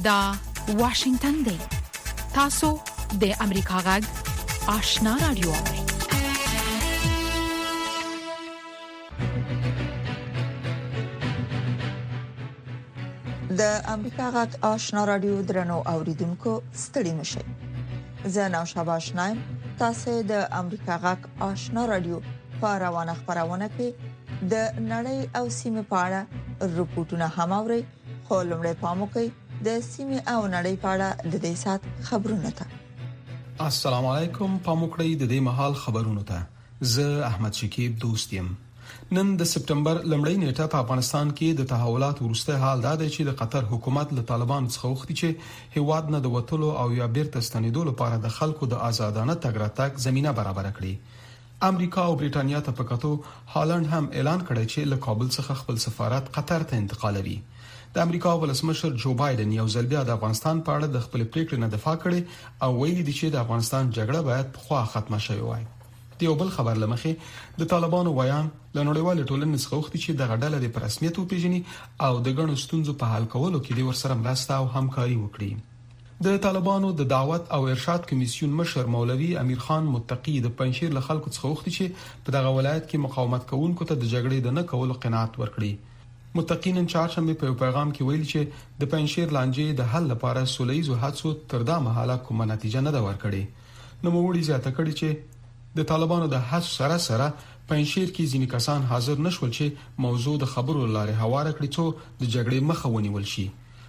دا واشنگتن دی. تاسو د امریکا غږ آشنا رادیو. د امریکا غږ آشنا رادیو درنو اوریدونکو ستړي مشه. زه نو شاباشنایم تاسو د امریکا غږ آشنا رادیو په روانه خبرونه کې د نړۍ او سیمه په اړه رپورټونه هم اوري. خو لمړی پامو کوي د سیمه او نړۍ په اړه د دې سات خبرونه ته. السلام علیکم، پامو کړئ د دې مهال خبرونه ته. زه احمد شکیب دوست یم. نن د سپټمبر لمړی نیټه په افغانستان کې د تحولات وروسته حال دا دی چې د قطر حکومت له طالبانو څخه وغوښتي چې هیواد نه د وټلو او یا بیرته ستنېدو لپاره د خلکو د آزادانه تګ راتګ زمينه برابر کړي. امریکا او برېټانیا ته پکاتو هالند هم اعلان کړی چې له کابل څخه خپل سفارت قطر ته انتقالوي. د امریکا ولسمشر جو بایدن یو ځل بیا د افغانستان په اړه د خپل پریکړې نه دفاع کړي او ویلي دی چې د افغانستان جګړه باید په خوا ختمه شي وای. د یو بل خبر لمخې د طالبانو ویان له نړیوال ټولنې څخه وغوښتي چې د غډاله د رسمیت وپیژني او د غنو ستونزو په حل کولو کې د ورسره مرسته او همکاري وکړي. د طالبانو د دعوت او ارشاد کمیسیون مشر مولوی امیر خان متقی د پنځیر له خلکو څخه وغوښتي چې په دغه ولایت کې مقاومت کوونکو ته د جګړې د نه کولو قناعت ورکړي. متقی نن چهارشنبه په پیغام کې ویلي چې د پنځیر لانجې د حل لپاره سولهیزو هڅو تر دا مهاله کومه نتیجه نه ده ورکړې. نو موړي زیاته کړي چې د طالبانو د هڅو سره پنځیر کې ځینې کسان حاضر نشول چې موضوع د خبرو لارې هواره کړي څو د جګړې مخه ونیول شي.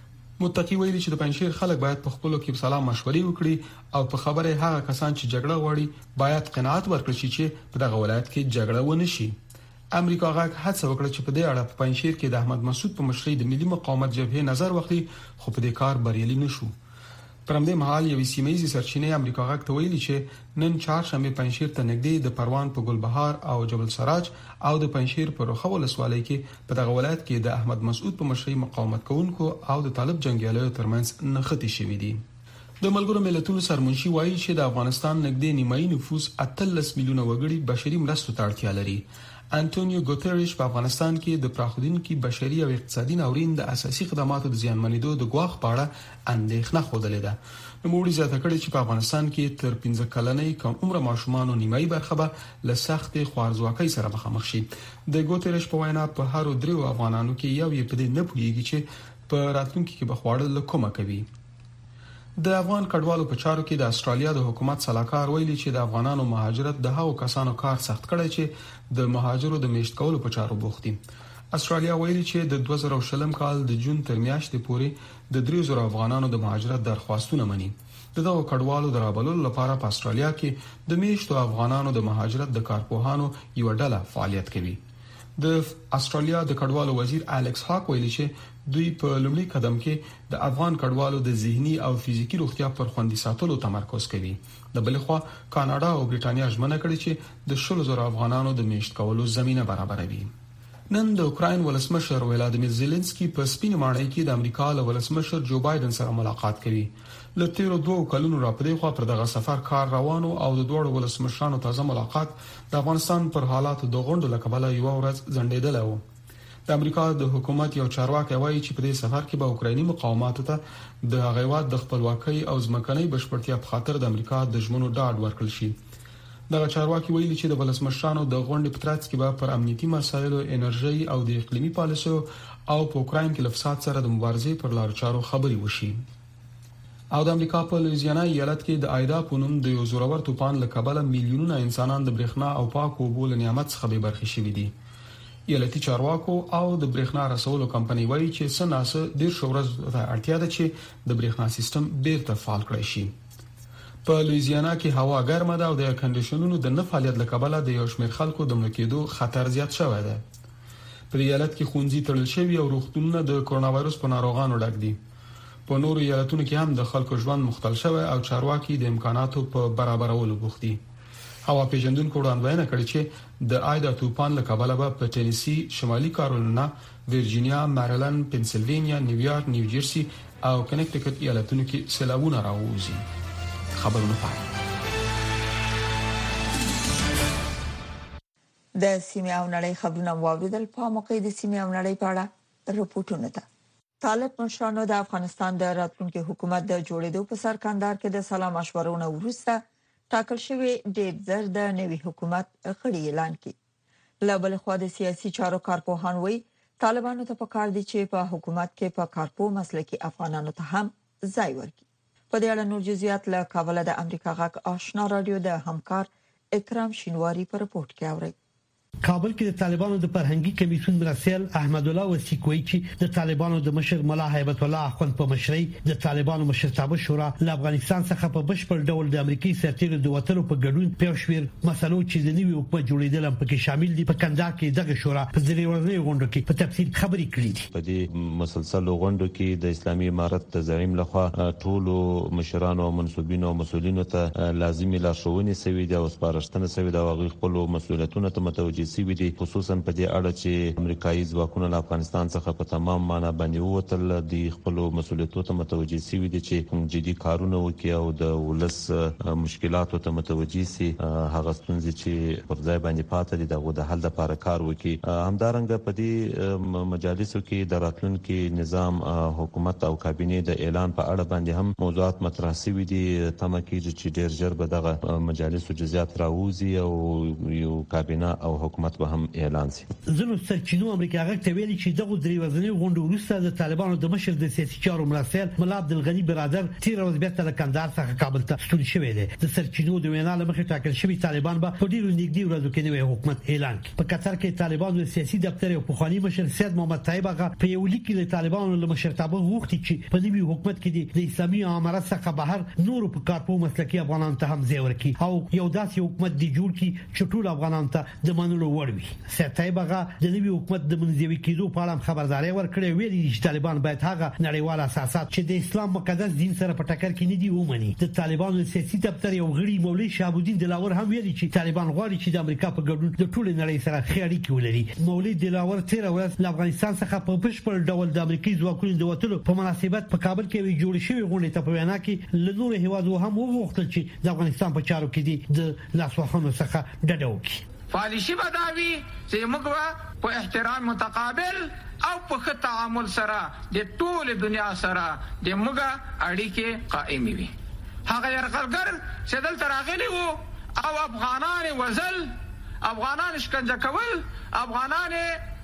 متقی ویلي چې د پنځیر خلک باید په خپلو کې سلام مشورې وکړي او په خبره هغه کسان چې جګړه غواړي باید قناعت ورکړي چې په دغه ولایت کې جګړه ونه شي. امریکا غاک هڅه وکړه چې په دې اړه په پنځیر کې د احمد مسعود په مشرۍ د ملي مقاومت جبهه نظر واخلي، خو په دې کار بریالي نشو. پرمدې مهال یو سیمایي سرچینې امریکا غاک ته ویلي چې نن چهارشنبه پنځیر ته نږدې د پروان په ګلبهار او جبل سراج او د پنځیر په روخه ولسوالۍ کې په دغه ولایت کې د احمد مسعود په مشرۍ مقاومت کوونکو او د طالب جنگیالیو ترمنځ نښتې شوې دي. د ملګرو ملتونو سرمنشي وایي چې د افغانستان نږدې نیمایي نفوس 13 میلیونه وګړي بشري مرستو ته اړتیا لري. انټونیو ګوتریش په افغانستان کې د پراخودونکو بشري او اقتصادي ناورین د اساسي خدماتو د زیانمنېدو د ګواښ په اړه اندېښنه خوده ده. نو موږ زیاته کړی چې په افغانستان کې تر 15 کلنۍ کم عمر ماشومان نیمایي برخه به له سخت خوارځواکۍ سره مخامخ شي. د ګوتریش په وینا په هر درو افغانانو کې یو یې په دې نه پوهیږي چې په راتلونکي کې به خواړه له کومه کوي. د افغان کډوالو په چارو کې د استرالیا د حکومت صلاحکار ویلي چې د افغانانو مهاجرت د هغو کسانو کار سخت کړی چې د مهاجرو د میشت کولو په چارو بوخت دي. استرالیا ویلي چې د 2020 کال د جون تر میاشتې پورې د 3000 افغانانو د مهاجرت درخواستونه مني. دغه کډوالو د رابللو لپاره په استرالیا کې د میشتو افغانانو د مهاجرت د کارپوهانو یو ډله فعالیت کوي. د استرالیا د کډوالو وزیر الکس هاک ویلي چې دوی په لومړي قدم کې د افغان کډوالو د ذهني او فزیکی روغتیا پر خوندي ساتلو تمرکز کوي. د بل خوا کاناډا او برېټانیا ژمنه کړې چې د 100,000 افغانانو د میشت کولو زمينه برابروي. نن د اوکراین ولسمشر ولادیمیر زيلنسکي په سپینه ماڼۍ کې د امریکا له ولسمشر جو بایدن سره ملاقات کوي. له تیرو 2 کلونو راپدې خو پر دغه سفر کار روانو او د دوه ولسمشرانو تازه ملاقات د افغانستان پر حالاتو د غونډو لکبله یو ورځ ځنډېدل و. د امریکا د حکومت یو چارواکي وایي چې په دې سفر کې به اوکرایني مقاومت ته د غیوات د خپلواکۍ او ځمکنۍ بشپړتیا په خاطر د امریکا د ژمنو ډاډ ورکړل شي. دغه چارواکي ویلي چې د ولسمشرانو د غونډې په ترڅ کې به پر امنیتي مسایلو، انرژي او د اقلیمي پالیسیو او په اوکراین کې لفظات سره د مبارزې پر لارو چارو خبري وشي. او د امریکا په لویزیانا ایالت کې د آیدا په نوم د یو زورور طوفان له کبله میلیونونه انسانان د برېښنا او پاکو اوبو له نعمت څخه بې برخې شوي دي. ایالتي چارواکو او د برېښنا رسولو کمپنۍ وایي چې سناسه ډیر شورز ته اړتیا ده چې د برېښنا سیستم بیرته فعال کړي شي. په لویزیانا کې هوا ګرمه ده او د ایر کنډیشنونو د نه فعالیت لکبله د یو شمېر خلکو د مړ کېدو خطر زیات شوی دی. په ایالت کې ښوونځي تړل شوي او روغتونونه د کرونا وایروس په ناروغانو ډک دي. په نورو ایالتونو کې هم د خلکو ژوند مختل شوی او چارواکي د امکاناتو په برابرولو بوخت دي. هوا پیژندونکو وړاندوینه کړې چې د آیدا طوفان له کبله به په ټینیسي، شمالي کارولینا، ورجینیا، میریلند، پنسلوانیا، نیویارک، نیوجرسي او کنیکټیکټ ایالتونو کې سیلابونه راوځي. خبرونه پای. د سیمه او نړۍ خبرونه واوریدل. په موقع د سیمه او نړۍ په اړه رپورټونه ده. طالب مشرانو د افغانستان د راتلونکي حکومت د جوړېدو په سر کندهار کې د سلا مشورونو وروسته ټاکل شوی ډېر زر د نوي حکومت غړي اعلان کړي. له بل خوا د سیاسي چارو کارپوهان وایي طالبانو ته پکار دي چې په حکومت کې په کارپو مسلکي افغانانو ته هم ځای ورکړي. په دې اړه نور جزئیات له کابل د امریکا غږ آشنا رادیو د همکار اکرام شینواری په رپورت کې اوري. کابل کې د طالبانو د فرهنګي کمیسیون مرسل احمد الله وسیکوي چې د طالبانو د مشر ملا هیبت الله اخوند په مشرۍ د طالبانو مشرتابه شورا له افغانستان څخه په بشپړ ډول د امریکای سرتیرو د وټلو په ګډون په شویر مسلو چې د نوي حکومت جوړیدل هم پکې شامل دي. په کندهار کې دغه شورا په ځینې ورځې غونډه کې په تفصیل خبرې کړې دي. په دې مسلسل غونډو کې د اسلامي امارت د زعیم لخوا ټولو مشرانو او منسوبینو او مسولینو ته لازمي لارښوونې سوي دي او سپارښتنه سوي ده او خپل مسولیتونو ته متوجي سوي دي، خصوصا په دې اړه چې امریکایي ځواکونه له افغانستان څخه په تمام معنا باندې ووتل دي، خپل مسولیتونو ته متوجي سوي دي چې جدي کارونه وکړي او د ولس مشکلاتو ته متوجي سي، هغه ستونزې چې پر ځای باندې پاتې دي دغه د حل لپاره کار وکړي. همدارنګه په دې مجالسو کې د راتلونکي نظام حکومت او کابینه د اعلان په اړه باندې هم موضوعات مطرح شوي دي. تمه کیږي چې ډیر ژر به دغه مجالسو جزئیات راوځي او یو کابینه او حکومت به هم اعلان شي. زنو سرچینو امریکا غږ ته ویلي چې دغه درې ورځې غونډه وروسته د طالبانو د مشر د سیاسي چارو مرسل ملا عبدالغنی برادر تیر ورځ بیا د کندهار څخه کابل ته ستون شوی دی. د سرچینو د وینا لمخې ټاکل شوی طالبان به په ډیرو نږدې ورځو کې نوی حکومت اعلان کړي. په قطر کې طالبانو د سیاسي دفتر او پخوانی مشر سید محمد طیب هغه په یو لیک کې د طالبانو له مشرتابه غوښتي چې په نوي حکومت کې د اسلامي امارت څخه بهر نور په کارپو مسلکي افغانانو ته هم ځای ورکړي او یو داسې حکومت دی جوړ کړي چې ټول افغانانو ته د منلو وړ وي. سیتایبغه د نوي حکومت د منځوي کېدو په اړه خبرداري ورکړې ویلي چې طالبان باید هغه نړیوال اساسات چې د اسلام مقدس دین سره په ټکر کې نه دي ومني. د طالبانو سیاسي دفتر یو غړي مولوي شهاب الدین دلاور هم ویلي چې طالبان غواړي چې د امریکا په ګډون د ټول نړۍ سره ښه اړیکې ولري. مولوي دلاور تیر ورځ له افغانستان څخه په بشپړ ډول د امریکایي ځواکونو د وټلو په مناسبت په کابل کې وی جوړ شوی غونډه ته په وینا کې له نور هیوادو هم وغوښتل چې د افغانستان په چارو کې د لاسوهنو څخه ډډه وکړي. پالیسی بداوی چې موږ په احترام متقابل او په ښه تعامل سره د ټول دنیا سره د موږ اړیکې قائم وي. هغه يرغلګر چې دلته راغلي وو او افغانان وزل، افغانان شکنجه کول، افغانان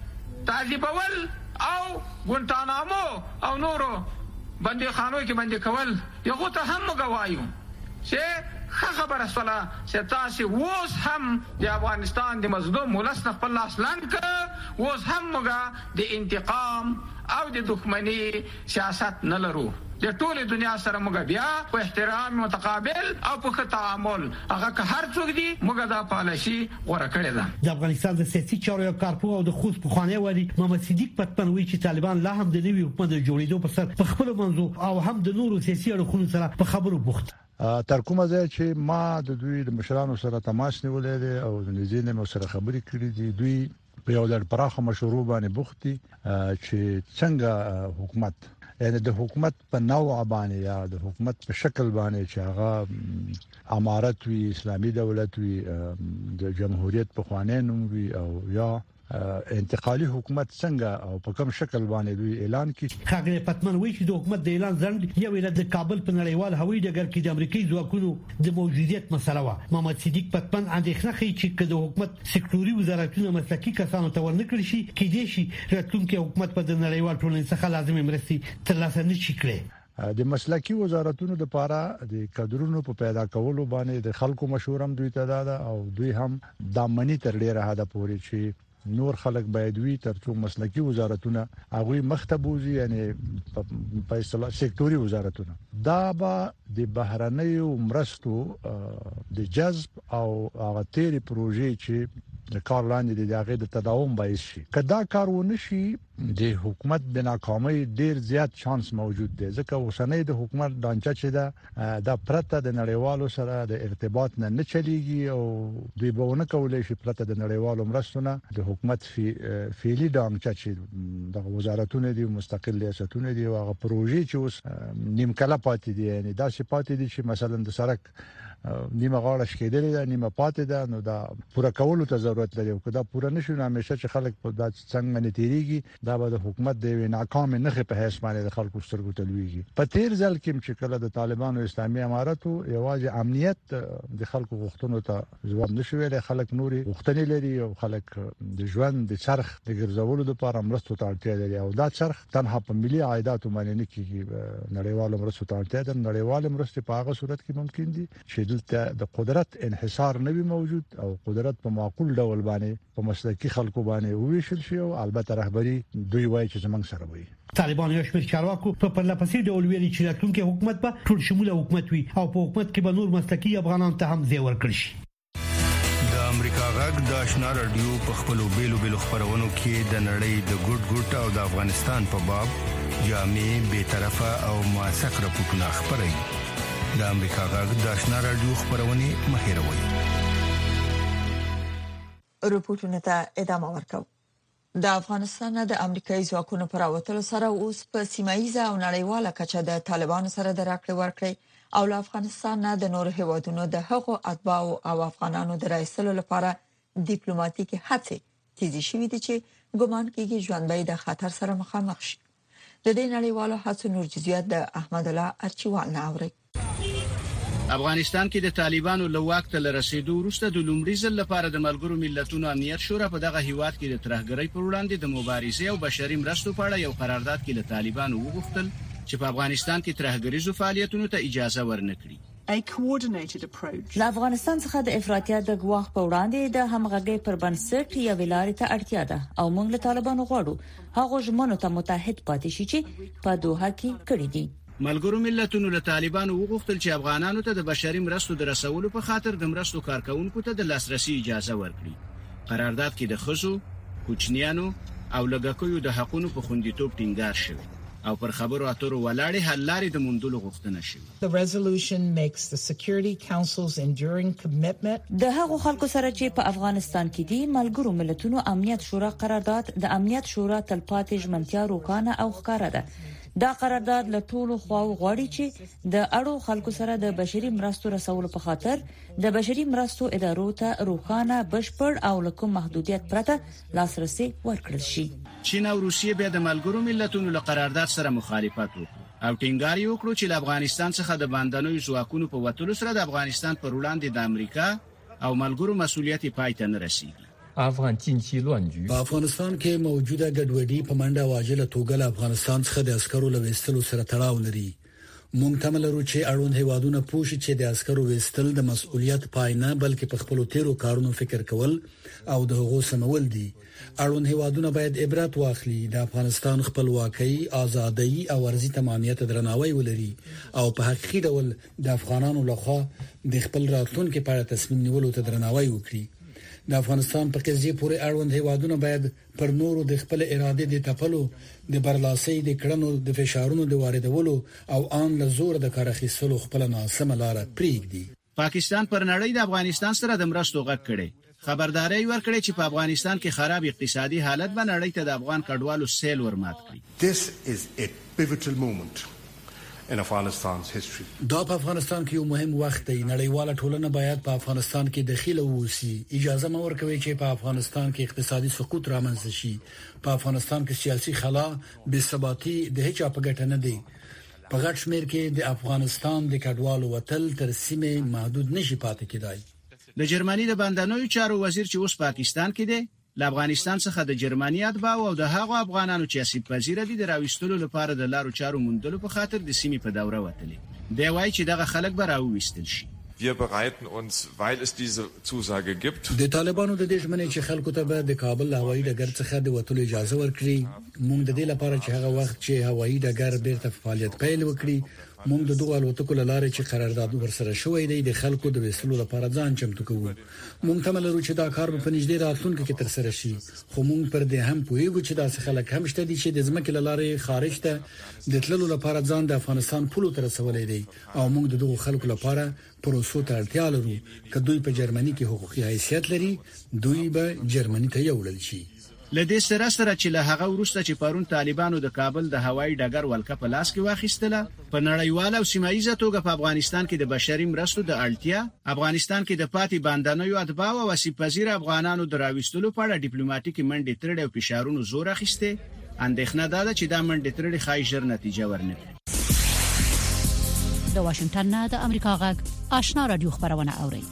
تعذيبول او ګونټانامو او نورو باندې خانو کې باندې کول، یو ته هم غوايو چې خبره سره چې تاسو اوس هم د افغانستان د مظلوم ولس نه خپل لاس لاندې کړ، اوس هم موږ د انتقام او د دښمنۍ سیاست نه لرو. د ټول دنیا سره موږ بیا په احترام متقابل او په تعامل هغه که هر څوک دی موږ دا پالیسي غوړه کړې ده. د افغانستان د سیاسي چارو کارپو او د خوست پخوانی ولی محمد صدیق پتپن وی چې طالبان لا هم د نوي حکومت جوړېدو په سر په خپل منځو او هم د نورو سیاسي اړخونو سره په خبرو بوخت. تر کومه ځای چې ما د دوی د مشرانو سره تماس نیولې دي او د نږدې مو سره خبرې کړې دي، دوی په یو ډول پراخه مشورو باندې بوخت دي چې څنګه حکومت یعنی د حکومت په نوع باندې یا د حکومت په شکل باندې چې هغه امارت وی، اسلامي دولت وی، د جمهوریت په خوانین وی او یا انتقالي حکومت څنګه او په کوم شکل باندې دوی اعلان کړي. خاګر پتمن وایي چې د حکومت د اعلان ځنډ یو ویل د کابل په نړیوال هوایي ډګر کې د امریکایي ځواکونو د موجودیت مسله و. محمد صدیق پتمن اندېښنه کوي چې د حکومت سکتوري وزارتونو مسلکي کسانو ته ورنکړي شي کېدې شي راتلونکي حکومت په نړیوال ټولنې څخه لازمي مرستې ترلاسه نشي کړي. د مسلکي وزارتونو لپاره د کادرونو په پیدا کولو باندې د خلکو مشورم دوی ته ده او دوی هم د منی تر ډیره حد پورې چې نور خلک باید وی ترڅو مسلکي وزارتونه هغه مختبوزي یعنی په اصطلاح سکتوري وزارتونه دا به د بهرنیو مرستو د جذب او هغه تیری پروژې چې د کار لاندې د هغه د تداوم باعث شي. کدا کارونه شي د حکومت د ناکامۍ ډیر زیات چانس موجود دی ځکه اوسنۍ د حکومت ډانچه چې دا پرته د نړیوالو سره د ارتباط نه چلیږي او دوی به ونه کولای شي پرته د نړیوالو مرستونه د حکومت فعلی ډانچه چې د وزارتونو دي مستقل ریاستونه دي او هغه پروژې چې اوس نیمکله پاتې دي یعنی دا چې پاتې دي چې مثلا د سړک نیمه غاړه شکېدلې ده نیمه پاتې ده نو دا پوره کولو ته ضرورت لري او دا پوره نشي نو همیشه چې خلک په دا څنګه باندې تیریږي دا به د حکومت د ناکام نه په هیڅ باندې د خلکو سترګو ته لويږي په تیر ځل کې چې کله د طالبانو اسلامي اماراتو یوازې امنیت د خلکو غوښتنو ته جواب نشوي خلک نوري غوښتنې لري او خلک د ژوند د چرخ د ګرځولو لپاره مرستو ته اړتیا لري او دا چرخ تنها په ملي عایداتو باندې نه کیږي نړیوالو مرستو ته اړتیا ده نړیوالو مرستې په هغه صورت کې ممکن دي چې دلته د قدرت انحصار نه وي موجود او قدرت په معقول ډول باندې په مسلکي خلکو باندې وویشل شي او البته رهبری دوی وایي چې زمنګ سره وي طالبان یو شمېر چارواکو په پرلپسې ډول ویلي چې راتلونکي حکومت به ټول شموله حکومت وي او په حکومت کې به نور مسلکي افغانان ته هم ځای ورکړي شي. د امریکا غږ د آشنا رادیو په خپلو بیلو خبرونو کې د نړۍ د ګډ او د افغانستان په باب جامع به طرفه او موثق راپورټونه خبري. د امریکا غږ د آشنا رادیو خبرونه مهیروي. رپورټونه ته ادامه ورکوي. د افغانستان د امریکایي ځواکونو پر راوتلو سره اوس په سیمایي او نړیواله کچه د طالبانو سره د راکړې ورکړې او له افغانستان نه د نور هیوادونو د حقوقو اتباع او افغانانو د رایستلو لپاره ډیپلوماټیکي هڅې تیزی شوې دي چې ګومان کېږي ژوندۍ د خطر سره مخامخ شي. د دې نړیوالو هڅو نور جزئیات د احمد الله ارچیوال نه اوري. افغانستان کې د طالبانو له واک ته رسیدو وروسته د لومړي ځل لپاره د ملګرو ملتونو امنیت شورا په دغه هیواد کې د ترهګرۍ پر وړاندې د مبارزې او بشري مرستو په اړه یو قرارداد کې له طالبانو وغوښتل چې په افغانستان کې ترهګریزو فعالیتونو ته اجازه ورنکړي. له افغانستان څخه د افراطیت د ګواښ په وړاندې د همغږۍ پر بنسټ یو لارې ته اړتیا ده او موږ له طالبانو غواړو هغه ژمنو ته متحد پاتې شي چې په دوحه کې کړې دي. ملګرو ملتونو له طالبانو وغوښتل چې افغانانو ته د بشري مرستو د رسولو په خاطر د مرستو کارکونکو ته د لاسرسي اجازه ورکړي. قرارداد کې د ښځو، کوچنیانو او لږکیو د حقوقو په خوندیتوب ټینګار شوی او پر خبرو اترو ولاړې حل لارې د موندلو غوښتنه شوې. The resolution makes the Security Council's enduring commitment د هغو خلکو سره چې په افغانستان کې دي ملګرو ملتونو امنیت شورا قرارداد د امنیت شورا تلپاتې ژمنتیا روښانه او ښکاره ده. دا قرارداد له ټولو خواو غواړي چې د اړو خلکو سره د بشري مرستو رسولو په خاطر د بشري مرستو ادارو ته روښانه بشپړ او لکه محدودیت پرته لاسرسي ورکړل شي. چین او روسیه به د ملګرو ملتونو له قرارداد سره مخالفت وکړي او ټینګار یې وکړ چې له افغانستان څخه د باندنوي ځواکونو په وټولو سره د افغانستان پر وړاندې د امریکا او ملګرو مسؤلیت پای ته نه رسیږي. په افغانستان کې موجوده ګډوډي په منډه واجله توګه له افغانستان څخه د عسکرو له وستلو سره تړاو لري. مونږ تمل لرو چې اړوند هیوادونه پوښي چې د عسکرو وستل د مسؤلیت پای نه بلکې په خپل تیرو کارونو فکر کول او د هغو سمول دي. اړوند هیوادونه باید عبرت واخلي د افغانستان خپلواکۍ، ازادۍ او ارزي تمامیت درناوی ولري او په حقیقي ډول د افغانانو لخوا د خپل راتلونکو په اړه تصمیم نیولو ته درناوی وکړي. د افغانستان په قضیه پورې اړوند هیوادونه باید پر نورو د خپل اراده د تپلو د برلاسۍ د کړنو د فشارونو د واردولو او ان له زور د کار اخیستلو خپل ناسمه لار پرېږدي. پاکستان پر نړۍ د افغانستان سره د مرستو غږ کړي. خبرداري ورکړي چې په افغانستان کې خراب اقتصادي حالت به نړۍ ته د افغان کډوالو سیل ورمات کړي. This is a pivotal moment in Afghanistan's history. دا په افغانستان کې یو مهم وخت دی. نړیواله ټولنه باید په افغانستان کې دخیله ووسی. اجازه مو ورکوي چې په افغانستان کې اقتصادي سقوط رامنځته شي. په افغانستان کې سیاسي خلا بې ثباتی د هیڅ په ګټه نه دی. په غټ شمیر کې د افغانستان د کډوالو وتل تر سیمه محدود نشي پاتې کېدای. د جرمني د باندنوي چارو وزیر چې اوس پاکستان کې دی له افغانستان څخه د جرمني اتباع او د هغو افغانانو چې اسیب پذیر دي د راوستلو لپاره د لارو چارو موندلو په خاطر د سیمې په دوره وتلي. دی وايي چې دغه خلک به راوستل شي. Wir bereiten uns, weil es diese Zusage gibt. د طالبانو د دې ژمنې چې خلکو ته به د کابل هوایي ډګر څخه د وټولو اجازه ورکړي، موږ د دې لپاره چې هغه وخت چې هوایي ډګر بیرته فعالیت پیل وکړي، موږ د دوه الوتکو لاره چې قرارداد ورسره شوې دی د خلکو د وسلو لپاره ځان چمتو کوو. موږ تمل لرو چې دا کار په نږدې راتلونکي کې تر سره شي، خو موږ پر دې هم پوهیږو چې دا څه خلک هم شته دي چې د ځمکې لاره خارج ته د تللو لپاره ځان د افغانستان پولو تر رسولې دي او موږ د دوه خلکو لپاره پروسو ته اړتیا لرو. که دوی په جرمني کې حقوقي حیثیت لري، دوی به جرمني ته یوړل شي. لدې سره چې له هغه وروسته چې پرون طالبانو د کابل د هوایي ډګر ولکه په لاس کې واخیستله په نړیواله او سیمایي توګه په افغانستان کې د بشري مرستو د اړتیا افغانستان کې د پاتې باندنیو اتباع او وسیپذیر افغانانو د راوستلو په اړه ډیپلوماټیکي منډې ترړې او فشارونو زور اخیسته اندېښنه ده چې دا منډې ترړې خای ژر نتیجه ورنکړي. د واشنگټن نه د امریکا غږ آشنا رادیو خبرونه اوري.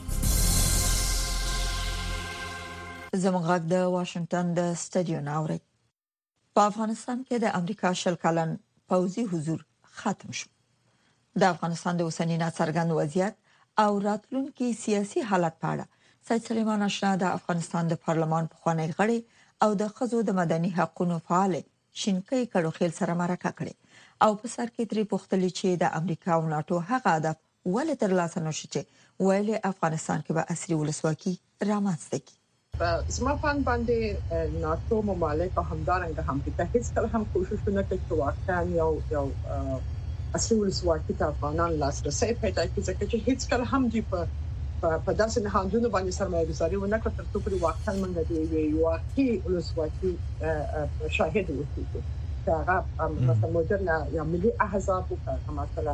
زموږ غږ د واشنگټن د سټډیو ناوړي. په افغانستان کې د امریکا شل کلن پوځي حضور ختم شو. د افغانستان د اوسنی ناڅرګند وضعیت او راتلونکي سیاسي حالت په اړه سید سلیمان آشنا د افغانستان د پارلمان پخوانی غړي او د خزو د مدني حقوقو فعال شینکي کډوخیل سره مرکه کړې او په سر کې تری پوښتلې چې د امریکا او ناتو هغه هدف ولې تر لاسه نشي چې ویلي افغانستان کې به عصري ولسواکي رامنځته کړي. زما په باندې ناتو ممالک او همدارنګه امریکا هیڅ کله هم کوشش نه کوي چې واقعا یو عصري ولسواکي ته افغانان لاسرسي پیدا کړي ځکه چې هیڅ کله هم دی په داسې نهادونو باندې سرمایه‌ګذاري ونه کړ تر څو پورې واقعا موږ د یو واقعي ولسواکي شاهد اوسو. هغه مثلا مدرن یا ملي احزاب او مثلا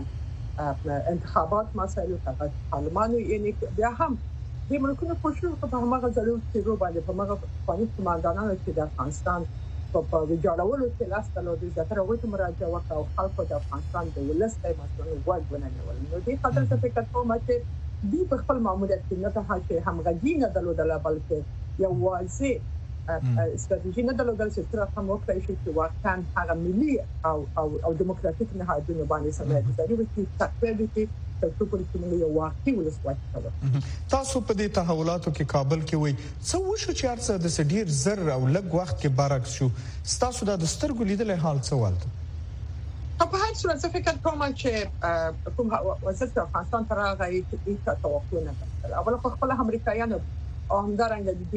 انتخابات مسایل او پارلمان یعنی بیا هم د ملکونو کوشش په هغه ځلو کې روباله په هغه فعالیت کمانډانانو چې د افغانستان په ویجاړولو کې لاس تلودي ځکه وروته مراجعه وکړه او خلکو د افغانستان د ولستۍ مسلو وګڼل. نو دې خاطر څه فکر کوم چې دوی په خپل ماموریت کې نه ته چې همغږي نه درلودله بلکې یو واضح استراتیژي نه درلودل چې تر هغه وخت چې واقعا هغه ملي او دیموکراتیک نهادونه باندې سمېږي چې تقریبا چې تاسو په دې یو واقعي ولسواکي تاسو په دې تحولاتو کې کابل کې وای څه وشو چې ارڅ د سډیر زر او لږ وخت کې برعکس شو تاسو د سترګو لیدلې حال څه والته؟ په هر صورت څه فکر کوم چې کوم وضعیت افغانستان تر هغه هیڅ توقع نه کړل. اول خپل امریکایانو او همدارنګه د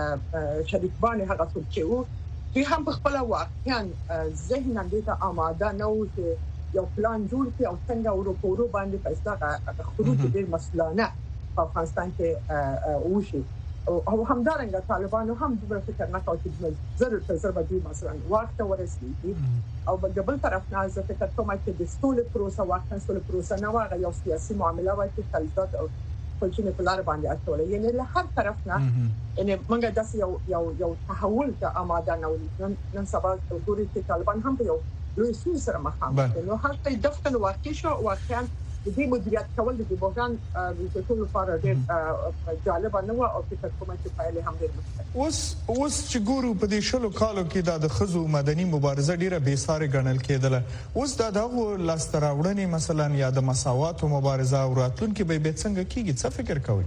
شریکان هغه څوک چې وو دوی هم په خپل واقعا ذهن دې ته آماده نه و چې یو پلان جوړ کړي او څنګه اروپا باندې پیسې خروج ډېر مسلانه په افغانستان کې وشي او همدارنګه طالبانو هم د فکر نه کوي چې زر به دوی مثلا وخت ورسېږي او بل طرف نه ځکه فکر کوم چې د ستول پروسه واقعا ستول پروسه نه واغه یو سیاسي معاملې وایي چې خلک پولیسو په لار باندې اټول یعنی له هر طرف نه یعنی موږ داسې یو تحول ته آماده نه ولې نن سبا ګوري چې طالبان هم په یو لوی سوي سره مخامخ دي. نو هر څه دفتر واقع شو واقعا د دې مدیریت کول د بحران د ټول لپاره ډېر جالب نه و او فکر کوم چې فایل هم ډېر اوس چې ګورو په دې شلو کالو کې د خزو مدني مبارزه ډیره بې ساري ګڼل کېدله. اوس دغه لاستراوړنې مثلا یا د مساوات مبارزه او راتلونکي به څنګه کیږي څه فکر کوئ؟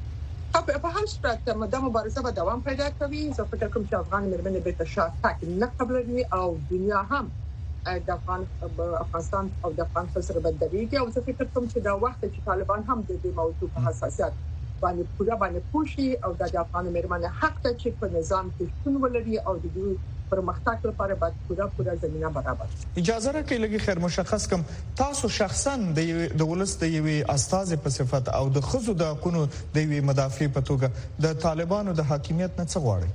په هر صورت د مبارزه به دوام پیدا کوي. زه فکر کوم چې افغان مېرمنې به تشاتک نه قبلوي او دنیا هم د افغانستان او د افغانستان سره بدريږي او زه فکر کوم چې دا وخت چې طالبان هم د دې موضوع په حساسیت باندې پوښي او د افغان مېرمنې حق ته چې په نظام کې شتون ولري او د دوی پرمختګ لپاره باید پوره زمينه برابر. اجازه راکړئ لږ خیر مشخص کوم تاسو شخصا د ولس د یوې استاد په صفت او د خزو د حقوقو د یوې مدافع په توګه د طالبانو د حاکمیت نه څه غواړئ؟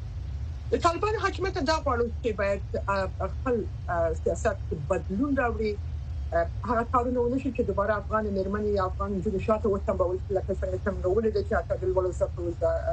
د طالبانو حاکمیت دا غواړي چې باید خپل سیاست بدلون راوړي. هغه کارونه ونشي چې دوباره افغان مېرمنې یا افغان جنود شاته وتمبول لکه څنګه ولې د چاته د ولسمشر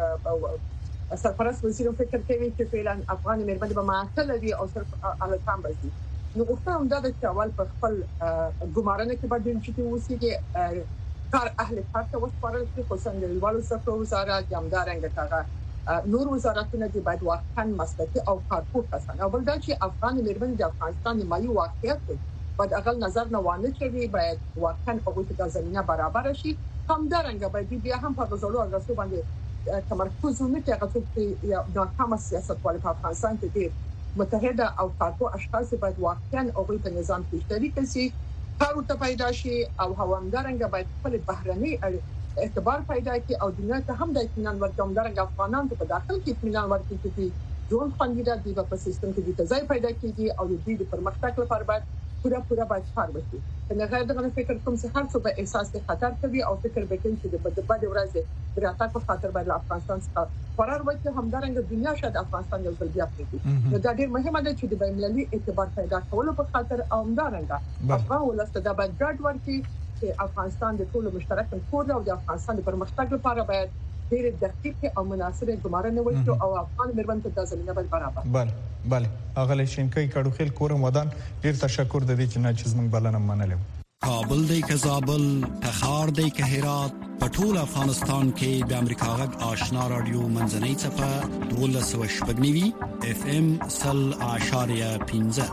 سرپرست وزیر فکر کوي چې فعلا افغان مېرمنې به معطل دي او صرف الکام بزي. نو غوښتنه دا د چاول په خپل ګمارنه کې باندې چې اوسېږي کار اهل کار ته وسپارل شي خو څنګه د ولسمشر وزارت جامدارنګ کاغه نور وزارتونه دي باید واقعا مسلکي او کارپور کسان او بل دا چې افغان مېرمنې د افغانستان مالي واقعیت باید اقل نظر نه وانه کوي باید واقعا هغه ته زمينه برابر شي. همدارنګه باید بیا هم په غزلو اغاثو باندې تمرکز نه کوي هغه چې ناکام سیاست والي په افغانستان کې دي متحده او کارپور اشخاص باید واقعا هغه په نظام کې شریک شي کار ته پیدا شي او همدارنګه باید خپل بهرني اعتبار پیدا کړي او دنیا ته هم د اطمینان ورکوم درنګ افغانان په داخل کې اطمینان ورکړي چې ژوند خوندي دی په سیستم کې د ځای پیدا کیږي او د دې پرمختګ لپاره باید پوره باید کار وکړي. نه غیر دغه فکر کوم چې هر څه به احساس خطر کوي او فکر وکړي چې د بد ورځ راتګ په خاطر باندې افغانستان څخه فرار وکړي همدارنګه دنیا شاید افغانستان یو ځل بیا پریږدي نو دا ډېر مهمه ده چې د بین‌المللي اعتبار پیدا کولو په خاطر او همدارنګه افغان ولست د بډجټ ورکړي چې افغانستان د ټولو مشترک کور او د افغانستان د پرمختګ لپاره باید ډېر دقیق او مناسب ګمارنه وکړي او افغان مېرمن ته د زمينه باید برابر بله اغلی شینکای کډوخیل کورم ودان ډېر تشکر د دې چې موږ بلنه منلو کابل دی که زابل تخار دی که هرات پټول افغانستان کې د امریکا غږ آشنا رادیو منځنۍ چپه 1290 اف ام 0.15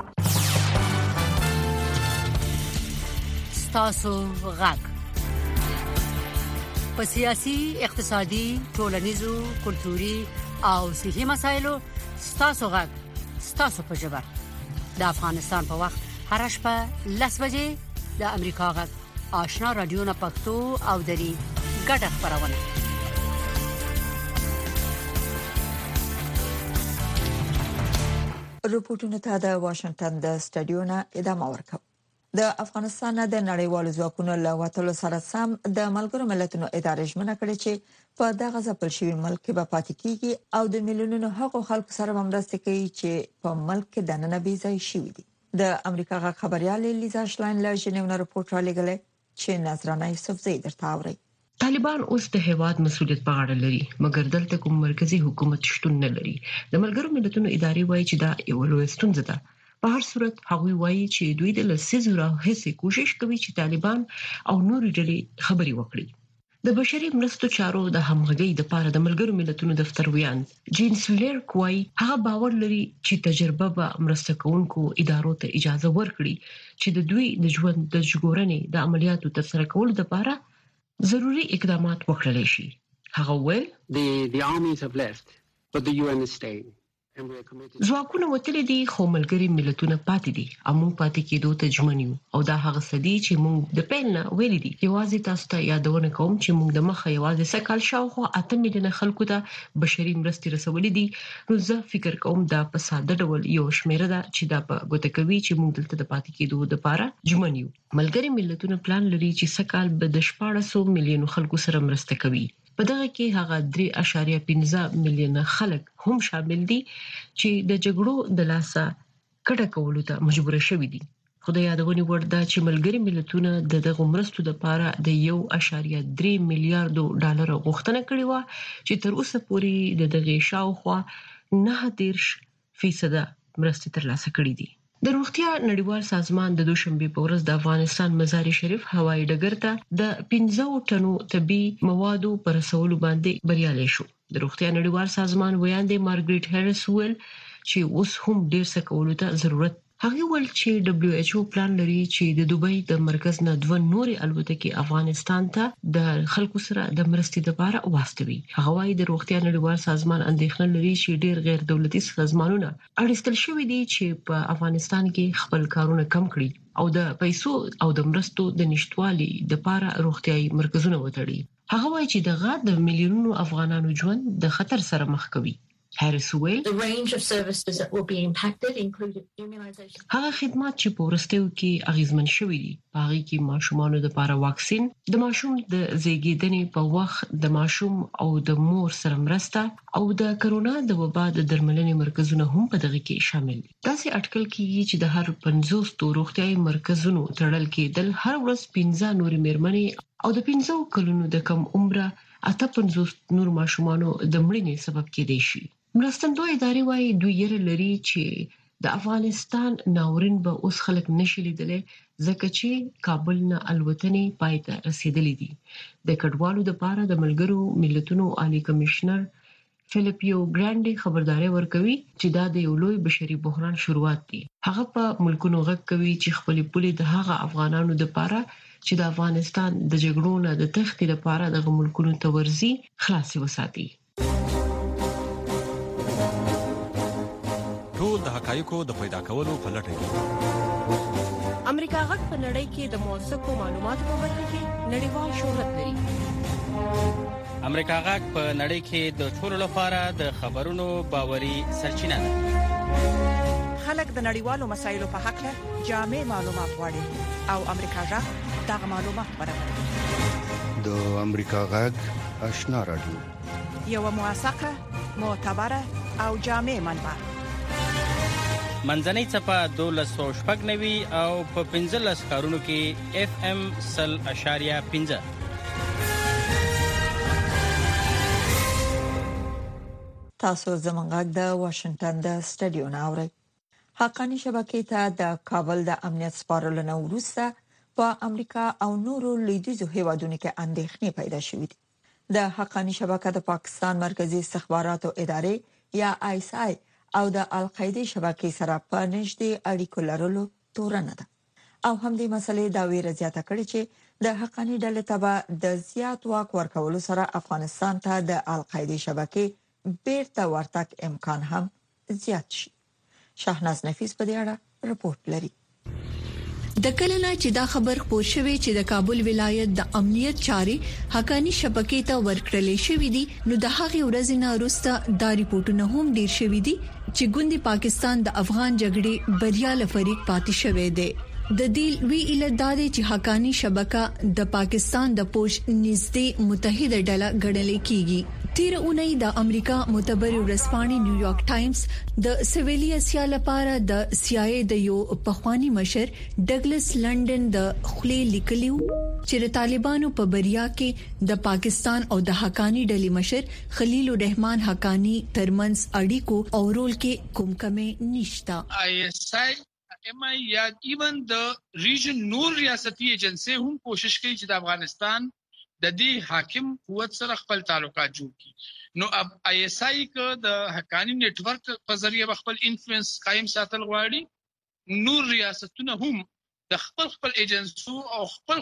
ستاسو غږ په سیاسي اقتصادي ټولنیزو کلتوري او صحي مسایلو ستاسو غږ ستاسو په ژبه د افغانستان په وخت هر شپه 10 بجې د امریکا غږ آشنا رادیو نه پښتو او دری ګډه خبرونه رپورټونه ته د واشنگټن د سټډیو نه ادامه ورکوي د افغانستان د نړیوالو ځواکونو له وټلو سره سم د ملګرو ملتونو ادارې ژمنه کړې چې په دغه ځپل شوی ملک کې به پاتې کیږي او د میلیونونو حقوق خلکو سره مرسته کوي چې په ملک کې د نن بي ځای شوی دي د امریکا غا خبريال لیزا شلاین له ژنیو رپورټ را لګلې چې نظرانه یوسفزئی درته اوري طالبان اوس د هیواد مسولیت په غاړه لري مګر دلته کوم مرکزی حکومت شتون نه لري د ملګرو ملتونو ادارې وایي چې دا یو لوی ستونزه ده په هر صورت هغوی وایي چې دوی د لسیزو هڅې کوشش کوي چې طالبان او نور ډلې خبري وکړي د بشري مرستو چارو د همغږي د پاره د ملګرو ملتونو دفتر ویان جین سلر کوي هغه باور لري چې تجربه به مرسته کوونکو ادارو ته اجازه ورکړي چې د دوی د ژوند د ژغورنې د عملیاتو ترسره کولو لپاره ضروری اقدامات وکړل شي هغه ویل the armies have left but the UN is staying ځواکونه وتلې دي خو ملګري ملتونه پاتې دي موږ پاتې کېدو ته ژمنیو او دا هغه سدي چې موږ د پیل نه ویلي دي یوازې تاسو ته یادونه کوم چې موږ د مخه یوازې سکهال شاوخوا 8 میلیونه خلکو ته بشري مرستې رسولې دي نو زه فکر کوم دا په ساده ډول یو شمیره ده چې دا په ګوته کوي چې موږ دلته د پاتې کېدو لپاره ژمنیو ملګري ملتونه پلان لري چې سکهال به د 1400 میلیونو خلکو سره مرسته کوي په دغه کې هغه 3.15 میلیونه خلک هم شامل دي چې د جګړو د لاسه کډه کولو ته مجبور شوي دي خدای یادونی ورده چې ملګري ملتونه دغه مرستو لپاره د 1.3 میلیارډ ډالر غوښتنه کړې و چې تر اوسه پورې دغه شاوخوا 90% مرستې ترلاسه کړې دي د روغتیا نړیوال سازمان د دوشنبه په ورځ د افغانستان مزار شریف هوایي ډګر ته د 15 ټنو طبي موادو پر رسولو باندې بریالي شو د روغتیا نړیوال سازمان ویاندې مارګریټ هریس ویل چې اوس هم ډیر څه کولو ته ضرورت هغه ول چې WHO پلان لري چې د دوبۍ د مرکز نه 2 نورې الوتکې افغانستان ته د خلکو سره د مرستې لپاره واستوي هغه وايي د روغتیا نړیوال سازمان اندېښنه لري چې ډیر غیر دولتي سازمانونه اړیستل شوي دي چې په افغانستان کې خپل کارونه کم کړي او د پیسو او د مرستو د نشټوالي لپاره روغتيایي مرکزونه وتړي هغه وايي چې دغه د میلیونونو افغانانو ژوند د خطر سره مخ کوي هریس ویل The range of services that will be impacted included immunization. هغه خدمات چې په ورستیو کې اغیزمن شوي دي هغه کې ماشومانو لپاره واکسین د ماشوم د زیږیدنې په وخت د ماشوم او د مور سره مرسته او د کرونا د وبا د درملنې مرکزونه هم په دغه کې شامل دي داسې اټکل کیږي چې د هر 50 روغتيایي مرکزونو تړل کېدل هر ورځ 15 نور میرمنې او د 15 کلونو د کم عمره 58 نور ماشومانو د مړینې سبب کېدای شي مرستندوی ادارې وايي دوی یې لري چې د افغانستان ناورین به اوس خلک نشي لیدلې ځکه چې کابل نه الوتنې پایته رسیدلې دي د کډوالو لپاره د ملګرو ملتونو عالی کمشنر فلیپیو ګرانډي خبرداري ورکوي چې دا د یو لوی بشري بحران شروعات دي هغه په ملکونو غږ کوي چې خپل پولي د هغه افغانانو لپاره چې د افغانستان د جګړو نه د تختی لپاره د ملکونو تورزي خلاصي وساتي ټول د حقایقو د پیدا کولو په لټه کې امریکا غږ په نړۍ کې د موثقو معلوماتو په برخه کې نړیوال شهرت لري امریکا غږ په نړۍ کې د ټولو لپاره د خبرونو باوري سرچینه ده خلک د نړیوالو مسایلو په حق له جامع معلومات غواړي او امریکا غږ دغه معلومات برابروي د امریکا غږ آشنا رادیو، یو موثقه، معتبره او جامع منبع. منځنۍ صفه 1290 او په 15 کارونو کې FM 100.5. تاسو زموږ د واشنگټن د سټډیو نه اورئ. حقانی شبکې ته د کابل د امنیت سپارلنه وروسته په امریکا او نورو لویدیځو هیوادونو کې اندېښنې پیدا شوې دي. د حقانی شبکې د پاکستان مرکزی استخباراتو ادارې یا ISI او د القاعده شبکې سره په نږدې اړیکو لرلو تورنه ده. او هم دې مسلې دا ویره زیاته کړې چې د حقانی ډلې تبع د زیات واک ورکولو سره افغانستان ته د القاعده شبکې بیرته ورتګ امکان هم زیات شي. شاهناز نفیس په دې اړه رپورټ لري. د کلنه چې دا خبر خپور شوی چې د کابل ولایت د امنیت چاري حقانی شبکې ته ورکړلې شوې دي، نو د هغې ورځې نه وروسته دا ریپورتونه هم ډیر شوي دي چې ګوندي پاکستان د افغان جګړې بریاله فریق پاتې شوی دی. د دې وی الهدادي چې حقانی شبکه د پاکستان د پوج نږدې متحده ډله ګڼل کیږي. تیر اونۍ د امریکا معتبر ورځپاڼې نیویارک ټایمز د سویلي اسیا لپاره د CIA د یو پخوانی مشر ډګلس لندن د خلی لیکلیو چې د طالبانو په بریا کې د پاکستان او د حقانی ډلې مشر خلیل الرحمن حقانی ترمنځ اړیکو او رول کې کوم کمې نشتا. ISI MI یا ایون د ریجن نور ریاستي ایجنسی هم کوشش کوي چې د افغانستان د دې حاکم قوت سره خپل تعلقات جوړ کړي. نو اب ISI کو د حقانی نیټ ورک په ذریعہ خپل انفلوئنس قائم ساتل غواړي. نور ریاستونه هم د خپل ایجنسو او خپل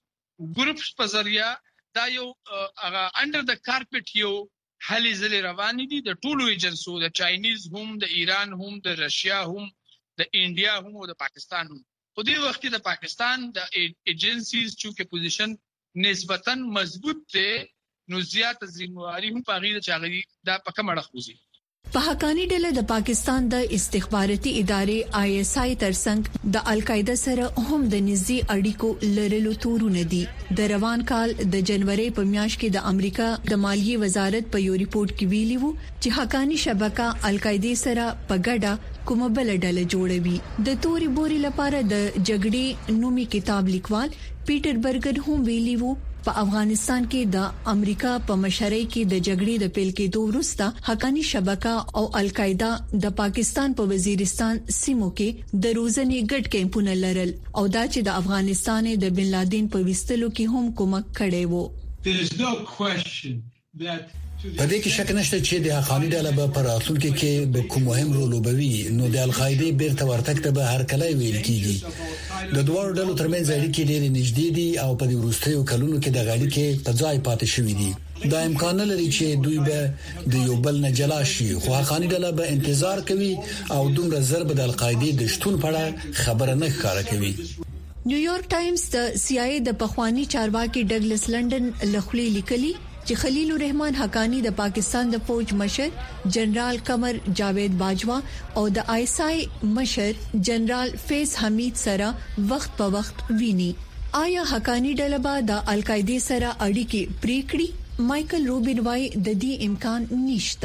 ګروپس په ذریعہ دا یو هغه انډر د کارپټ یو هلي ځلې روان دي. د ټولو ایجنسو، د چاینیز هم، د ایران هم، د رشیا هم، د انډیا هم او د پاکستان هم. په دې وخت کې د پاکستان د ایجنسیز چې پوزیشن نسبتاً مضبوط دی، نو زیات ذمہواری هم پاغي د چاغري دا پکه مړه خوځي. په حقانی ډله د پاکستان د استخباراتي ادارې ISI ترڅنګ د القاعده سره هم د نږدې اړیکو لرلو تورونه دي. د روان کال د جنوري په میاشت کې د امریکا د مالیې وزارت په یو ریپورت کې ویلي وو چې حقانی شبکه القاعده سره په ګډه کومه بل ډله جوړوي. د توري بوري لپاره د جګړې نومي کتاب لیکوال پیټر برګر هم ویلي وو په افغانستان کې د امریکا په مشرۍ کې د جګړې د پیل کېدو وروسته حقانی شبکه او القاعده د پاکستان په وزیرستان سیمو کې د روزنې ګډ کیمپونه لرل او دا چې د افغانستان د بن لادن په وستلو کې هم کومک کړي وو. په دې کې شک نشته چې د حقانی ډله په راتلونکي کې به کوم مهم رول وبوي. نو د القاعده بیرته ورتګ ته به هر کله ویل کیږي. د دوه ډلو ترمنځ اړیکې ډېرې نږدې دي او په دې وروستیو کلونو کې د اړیکې په ځای پاتې شوې دي. دا امکان لري چې دوی به د یو بل نه جلا شي، خو حقانی ډله به انتظار کوي او دومره ضرب د القاعده د شتون په اړه خبره نه ښکاره کوي. نیویارک ټایمز د CIA د پخوانی چارواکي ډګلس لندن لخوا لیکلي چې خلیل الرحمن حقانی د پاکستان د فوج مشر جنرال قمر جاوید باجوا او د ISI مشر جنرال فیض حمید سره وخت په وخت ویني. آیا حقانی ډله به د القاعده سره اړیکې پریکړي؟ مایکل روبین وايي د دې امکان نشته.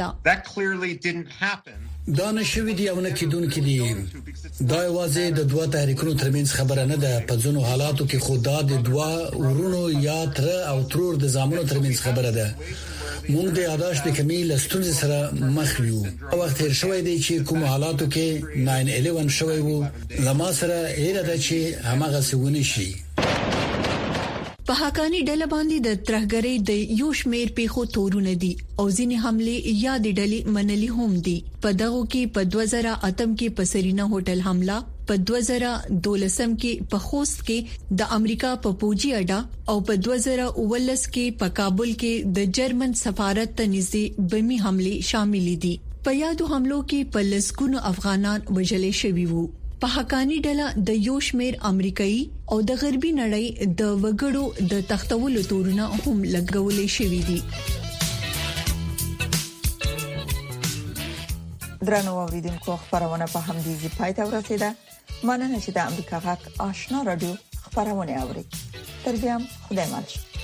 دا نشوي دی او نه کیدونکې دي. دا یوازې د دوه تحریکونو ترمنځ خبره نه ده. په ځینو حالاتو کې خود د دوه ورونو یا تر او ترور د زامنو ترمنځ خبره ده. موږ د یاداشت د کمی لستونز سره مخ یو. وخت هر شوی دی چې کوم حالاتو کې 9/11 شوی وو. لمه سره هیله ده چې همغه سونه شي. په حقانی ډله باندې د ترهګرۍ د یو شمیر پیښو تورونه دي او ځینې حمله یا د ډلې منلي هم دي. په دغه کې په 2008 کې په سرینا هوټل حمله، په 2012 کې په خوست کې د امریکا په پوجي اډه او په 2019 کې په کابل کې د جرمن سفارت ته نږدې بمي حمله شامل دي. په یادو حملو کې په لسګونو افغانان وژل شوي وو. په حقانی ډله د یو شمیر امریکایي او د غربي نړۍ د وګړو د تختولو تورونه هم لګولې شوې دي. درنو اوریدونکو، خبرونه په همدې ځای پای ته ورسیده. مننه چې د امریکا غږ آشنا رادیو خبرونه اوري. تر بیا خدای مل.